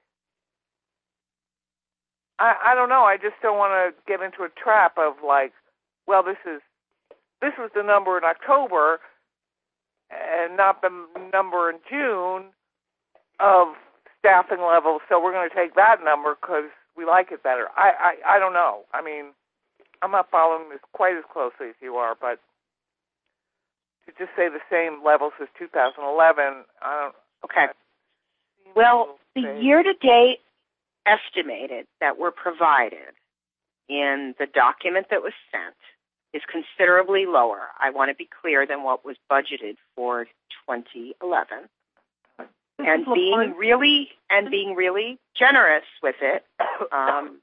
I, I don't know. I just don't want to get into a trap of like, well, this is this was the number in October and not the number in June of staffing levels, so we're going to take that number because we like it better. I, I, I don't know. I mean, I'm not following this quite as closely as you are, but to just say the same levels as two thousand eleven, I don't. Okay. Well, the year-to-date estimated that were provided in the document that was sent is considerably lower, I want to be clear, than what was budgeted for twenty eleven. And being really and being really generous with it, um,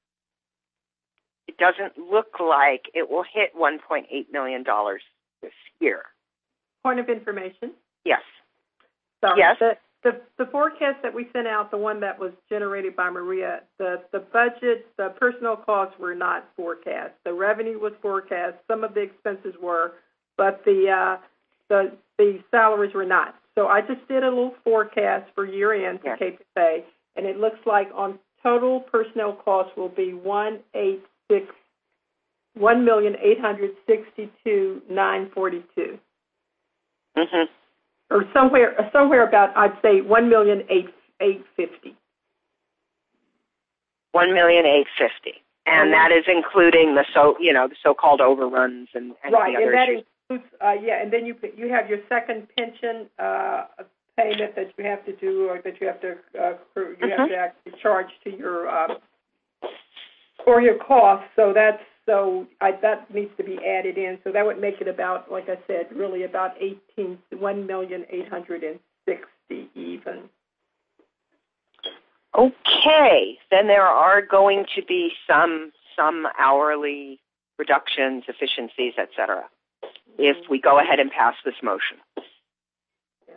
it doesn't look like it will hit one point eight million dollars this year. Point of information. Yes. So yes. The, the the forecast that we sent out, the one that was generated by Maria, the, the budget, the personnel costs were not forecast. The revenue was forecast. Some of the expenses were, but the uh, the the salaries were not. So I just did a little forecast for year end for yes. K P F A, and it looks like on total personnel costs will be one eight six one million eight hundred sixty two nine forty two. Mm-hmm. Or somewhere, somewhere about, I'd say one million eight eight fifty. One million eight fifty, and that is including the so you know the so-called overruns and, and right, the other and that issues. includes uh, yeah, and then you you have your second pension uh, payment that you have to do, or that you have to uh, you mm-hmm. have to actually charge to your uh, for your costs. So that's so I, that needs to be added in. So that would make it about, like I said, really about eighteen one million eight hundred and sixty even. Okay, then there are going to be some some hourly reductions, efficiencies, et cetera, if we go ahead and pass this motion. Yeah.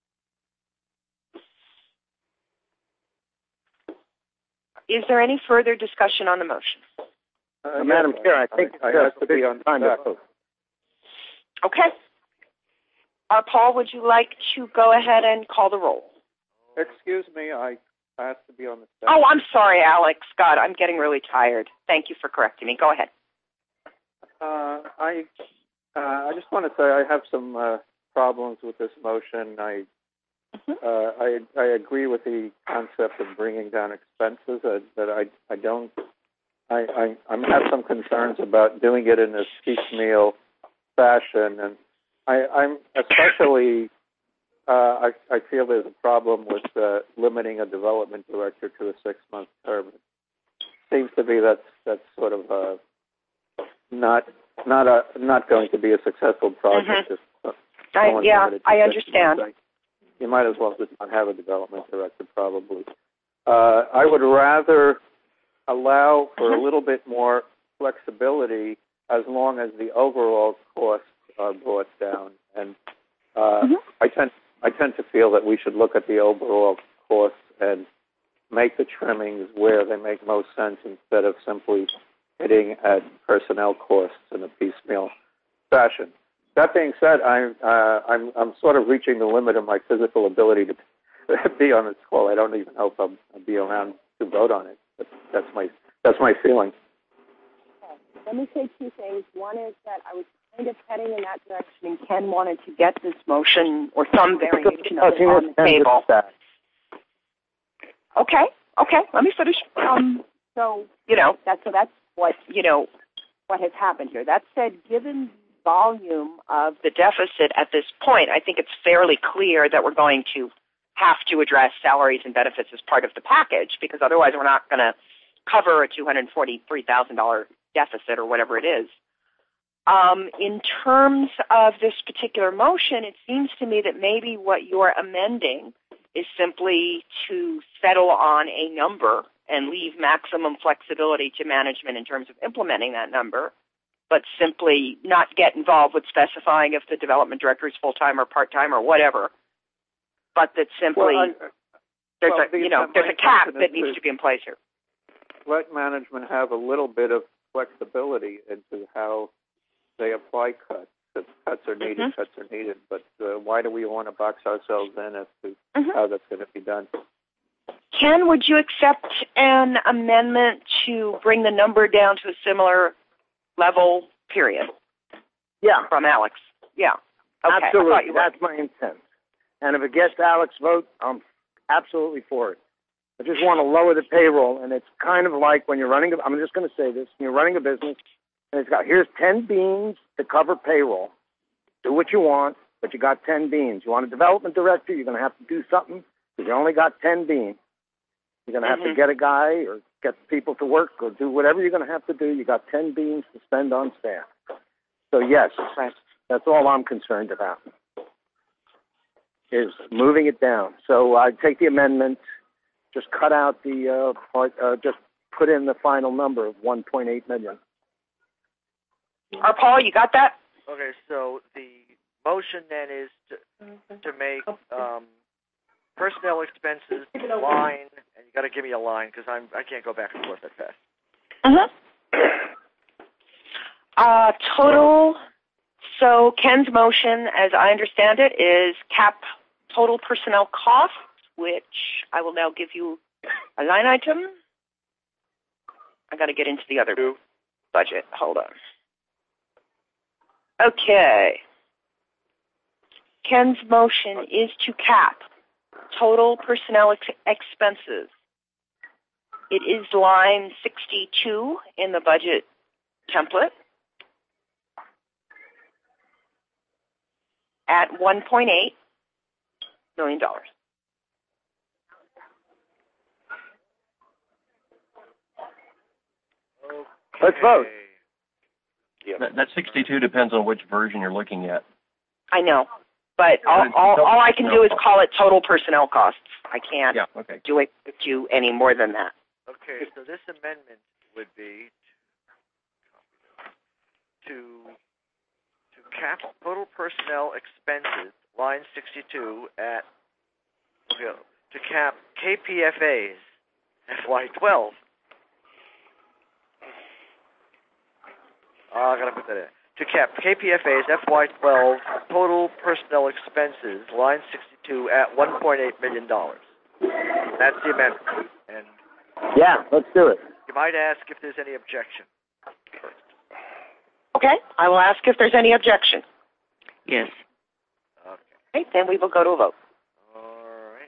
Is there any further discussion on the motion? Uh, uh, Madam Chair, I think I, I have to be on time to vote. Okay. Uh, Paul, would you like to go ahead and call the roll? Excuse me, I I have to be on the staff. Oh, I'm sorry, Alex. God, I'm getting really tired. Thank you for correcting me. Go ahead. Uh, I uh, I just want to say I have some uh, problems with this motion. I mm-hmm. uh, I I agree with the concept of bringing down expenses, uh, but I I don't. I I I have some concerns about doing it in this piecemeal fashion, and I, I'm especially. Uh, I, I feel there's a problem with uh, limiting a development director to a six-month term. It seems to be that's that's sort of uh, not not a not going to be a successful project. Mm-hmm. If, uh, I, yeah, I understand. Months. You might as well just not have a development director, probably. Uh, I would rather allow for mm-hmm. a little bit more flexibility as long as the overall costs are brought down. And uh, mm-hmm. I tend I tend to feel that we should look at the overall costs and make the trimmings where they make most sense instead of simply hitting at personnel costs in a piecemeal fashion. That being said, I'm uh, I'm I'm sort of reaching the limit of my physical ability to be on this call. I don't even know if I'll, I'll be around to vote on it. But that's my that's my feeling. Okay. Let me say two things. One is that I was kind of heading in that direction, and Ken wanted to get this motion or some variation of it on the table. Okay, okay, let me finish. Um, so you know, that's so that's what you know what has happened here. That said, given the volume of the deficit at this point, I think it's fairly clear that we're going to have to address salaries and benefits as part of the package, because otherwise we're not going to cover a two hundred forty-three thousand dollars deficit or whatever it is. Um, in terms of this particular motion, it seems to me that maybe what you're amending is simply to settle on a number and leave maximum flexibility to management in terms of implementing that number, but simply not get involved with specifying if the development director is full-time or part-time or whatever, but that simply well, I, there's well, a you know there's a cap that needs to be in place here. Let management have a little bit of flexibility into how they apply cuts. If cuts are needed, mm-hmm. cuts are needed. But uh, why do we want to box ourselves in as to mm-hmm. how that's going to be done? Ken, would you accept an amendment to bring the number down to a similar level, period? Yeah. From Alex. Yeah. Okay. Absolutely. That's my intent. And if it gets Alex's vote, I'm absolutely for it. I just want to lower the payroll, and it's kind of like when you're running, a, I'm just going to say this, when you're running a business, and it's got, here's ten beans to cover payroll. Do what you want, but you got ten beans. You want a development director, you're going to have to do something, because you only got ten beans. You're going to have mm-hmm. to get a guy or get people to work or do whatever you're going to have to do. You got ten beans to spend on staff. So, yes, right. That's all I'm concerned about, is moving it down. So I take the amendment, just cut out the uh, part, uh, just put in the final number of one point eight million. Or Paul, you got that? Okay, so the motion then is to to make um, personnel expenses line, and you got to give me a line because I'm I can't go back and forth that fast. Mm-hmm. Uh, total. So Ken's motion, as I understand it, is cap total personnel costs, which I will now give you a line item. I got to get into the other budget. Hold on. Okay. Ken's motion is to cap total personnel ex- expenses. It is line sixty-two in the budget template at one point eight million dollars. Let's vote. Yeah. That, that sixty-two depends on which version you're looking at. I know, but all, all, all I can do is call it total personnel costs. I can't yeah, okay. do it do any more than that. Okay, so this amendment would be to to cap total personnel expenses, line sixty-two, at okay, to cap K P F A's F Y twelve. Oh, I gotta put that in. To cap K P F A's F Y twelve total personnel expenses, line sixty-two, at one point eight million dollars. That's the amendment. And yeah, let's do it. You might ask if there's any objection. Okay, I will ask if there's any objection. Yes. Okay. Okay, then we will go to a vote. All right.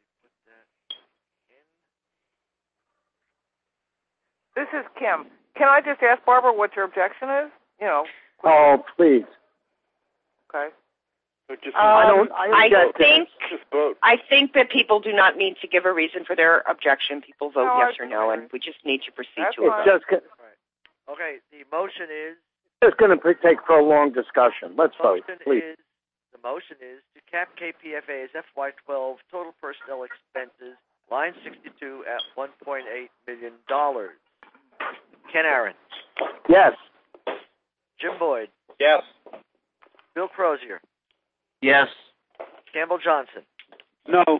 Let me put that in. This is Kim. Can I just ask Barbara what your objection is? You know. Oh, please. Okay. Just, Um, I don't. I, I think. just vote. I think that people do not need to give a reason for their objection. People vote No, yes I or no, and we just need to proceed That's to It's a vote. just go- Right. Okay. The motion is. just going to take prolonged discussion. Let's vote, Motion please. is. The motion is to cap K P F A's F Y twelve total personnel expenses, line sixty-two, at one point eight million dollars. Ken Aaron. Yes. Jim Boyd. Yes. Bill Crozier. Yes. Campbell Johnson. No.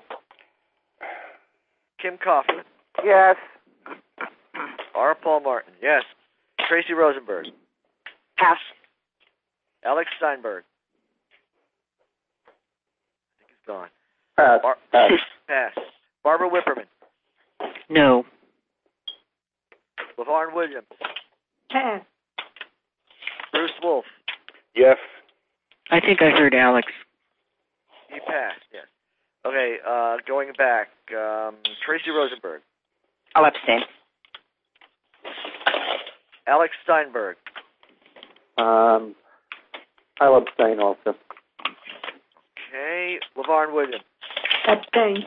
Kim Kaufman. Yes. R. Paul Martin. Yes. Tracy Rosenberg. Pass. Alex Steinberg. I think he's gone. Pass. Bar- Pass. Pass. Barbara Whipperman. No. LaVarn Williams. Pass. Bruce Wolf. Yes. I think I heard Alex. He passed, yes. Okay, uh, going back, um, Tracy Rosenberg. I'll abstain. Alex Steinberg. Um, I'll abstain also. Okay, LaVarn Williams. Abstain.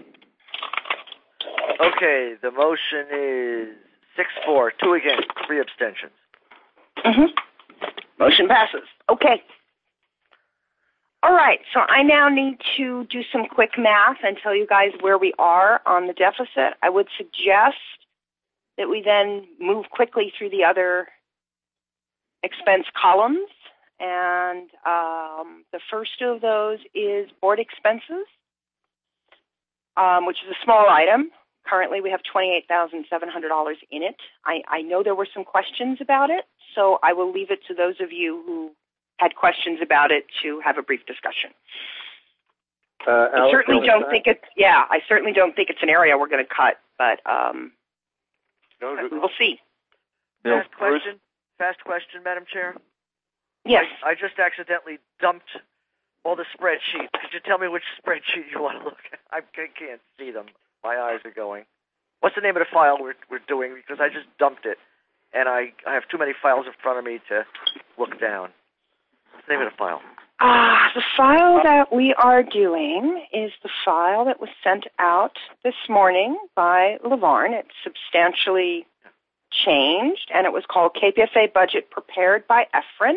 Okay, the motion is six four, two against, three abstentions. Mm-hmm. Motion passes. Okay. All right, so I now need to do some quick math and tell you guys where we are on the deficit. I would suggest that we then move quickly through the other expense columns. And um, the first of those is board expenses, um, which is a small item. Currently, we have twenty-eight thousand seven hundred dollars in it. I, I know there were some questions about it, so I will leave it to those of you who had questions about it to have a brief discussion. Uh, I Alex, certainly Alex, don't uh, think it's, yeah, I certainly don't think it's an area we're going to cut, but um, No, we will see. Bill. Fast question, fast question, Madam Chair. Yes. I, I just accidentally dumped all the spreadsheets. Could you tell me which spreadsheet you want to look at? I ca- can't see them. My eyes are going. What's the name of the file we're we're doing? Because I just dumped it, and I, I have too many files in front of me to look down. What's the name of the file? Ah, the file that we are doing is the file that was sent out this morning by LaVarn. It's substantially changed, and it was called K P F A Budget Prepared by Efren.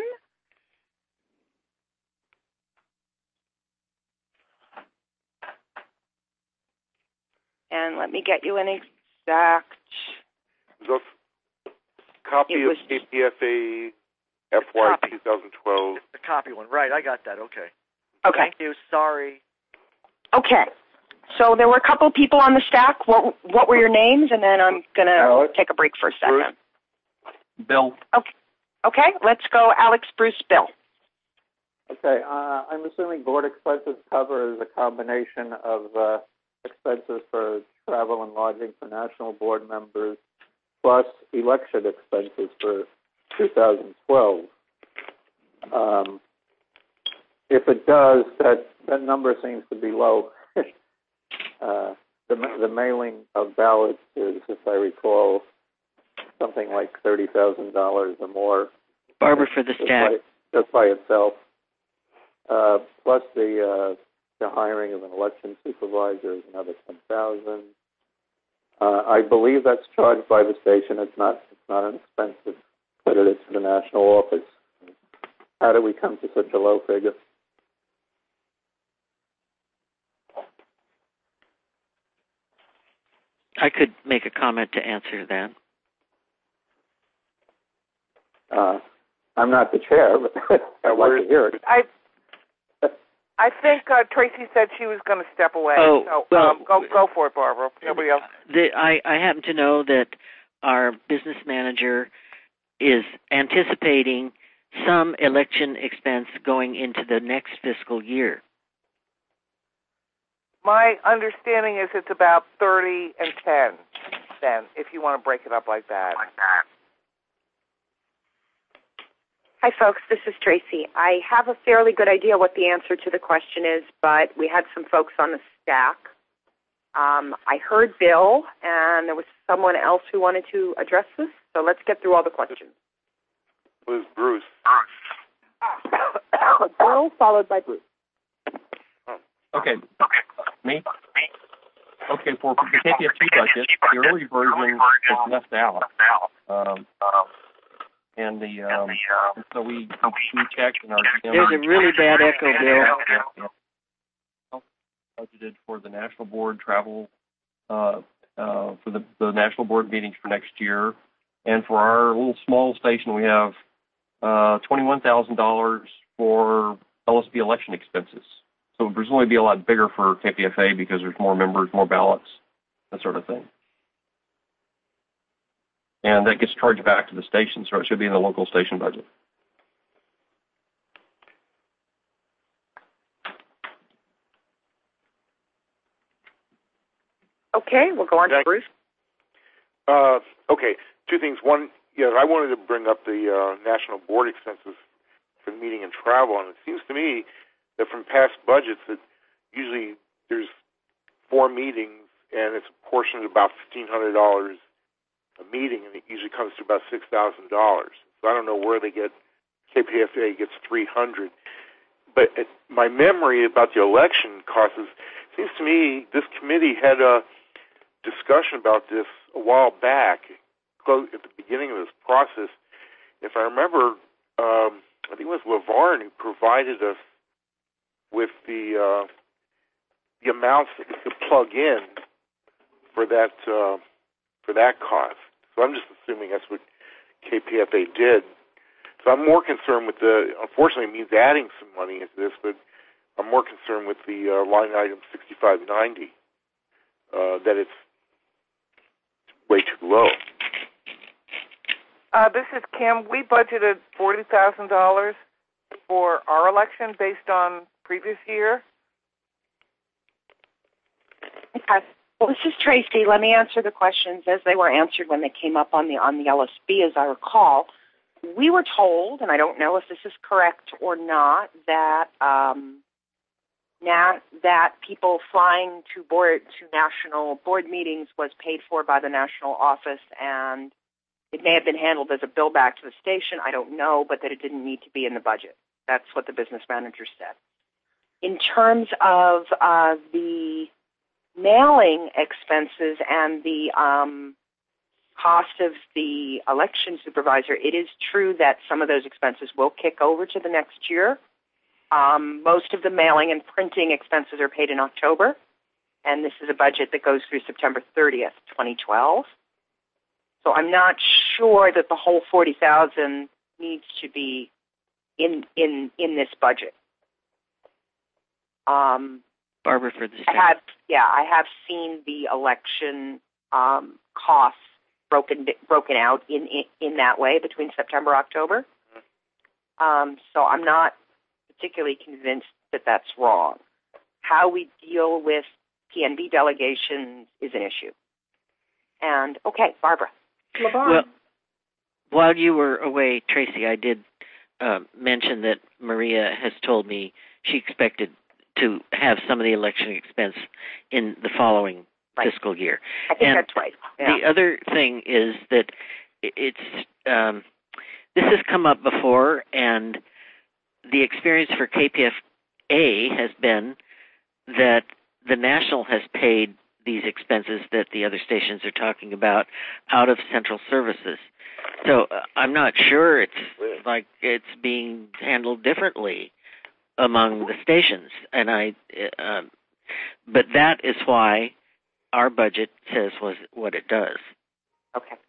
And let me get you an exact... The copy It was- of K P F A F Y Copy. twenty twelve. The copy one. Right, I got that. Okay. Okay. Thank you. Sorry. Okay. So there were a couple people on the stack. What what were your names? And then I'm going to Alex. take a break for a second. Bill. Okay. Okay, let's go Alex, Bruce, Bill. Okay, uh, I'm assuming board expenses cover is a combination of uh, expenses for travel and lodging for national board members, plus election expenses for two thousand twelve. Um, if it does, that that number seems to be low. uh, the the mailing of ballots is, if I recall, something like thirty thousand dollars or more. Barbara, for the staff, just by itself, uh, plus the uh, the hiring of an election supervisor is another ten thousand. Uh, I believe that's charged by the station. It's not it's not an expensive credited to the national office. How did we come to such a low figure? I could make a comment to answer that. Uh, I'm not the chair, but I'd like to hear it. I I think uh, Tracy said she was going to step away. Oh, so well, um, go go for it, Barbara. Nobody else. The, I, I happen to know that our business manager is anticipating some election expense going into the next fiscal year. My understanding is it's about thirty and ten, then, if you want to break it up like that. Like that. Hi, folks. This is Tracy. I have a fairly good idea what the answer to the question is, but we had some folks on the stack. Um, I heard Bill, and there was someone else who wanted to address this, so let's get through all the questions. It was Bruce. Bill, followed by Bruce. Okay. Me? Okay, for the K P F T budget, the early version was left out. Um, and the um, so we, we checked in our... There's a really bad echo, Bill. Yeah. Budgeted for the national board travel, uh, uh, for the, the national board meetings for next year. And for our little small station, we have uh, twenty-one thousand dollars for L S B election expenses. So it would presumably be a lot bigger for K P F A because there's more members, more ballots, that sort of thing. And that gets charged back to the station, so it should be in the local station budget. Okay, we'll go on to Bruce. Uh, okay, two things. One, yeah, I wanted to bring up the uh, national board expenses for meeting and travel, and it seems to me that from past budgets that usually there's four meetings and it's apportioned about fifteen hundred dollars a meeting, and it usually comes to about six thousand dollars. So I don't know where they get, K P F A gets three hundred dollars. But it, my memory about the election costs is, it seems to me this committee had a discussion about this a while back, close at the beginning of this process. If I remember, um, I think it was LeVarn who provided us with the uh, the amounts that we could plug in for that uh, for that cost. So I'm just assuming that's what K P F A did. So I'm more concerned with the. Unfortunately, it means adding some money into this, but I'm more concerned with the uh, line item sixty-five ninety. Uh, that it's way too low. Uh, this is Kim. We budgeted forty thousand dollars for our election based on previous year. Okay. Well, this is Tracy. Let me answer the questions as they were answered when they came up on the on the L S B, as I recall. We were told, and I don't know if this is correct or not, that um, now that people flying to board to national board meetings was paid for by the national office, and it may have been handled as a bill back to the station. I don't know, but that it didn't need to be in the budget. That's what the business manager said. In terms of uh, the mailing expenses and the um, cost of the election supervisor, it is true that some of those expenses will kick over to the next year. Um, most of the mailing and printing expenses are paid in October, and this is a budget that goes through September thirtieth, twenty twelve. So I'm not sure that the whole forty thousand dollars needs to be in in in this budget. Um, Barbara, for the I have, yeah, I have seen the election um, costs broken broken out in, in in that way between September and October. Um, so I'm not particularly convinced that that's wrong. How we deal with P N B delegations is an issue. And okay, Barbara. Well, while you were away, Tracy, I did uh, mention that Maria has told me she expected to have some of the election expense in the following right. fiscal year. I think and that's right. Yeah. The other thing is that it's um, this has come up before, and the experience for K P F A has been that the national has paid these expenses that the other stations are talking about out of central services. So uh, I'm not sure it's like it's being handled differently among the stations, and I. Uh, but that is why our budget says was what it does. Okay.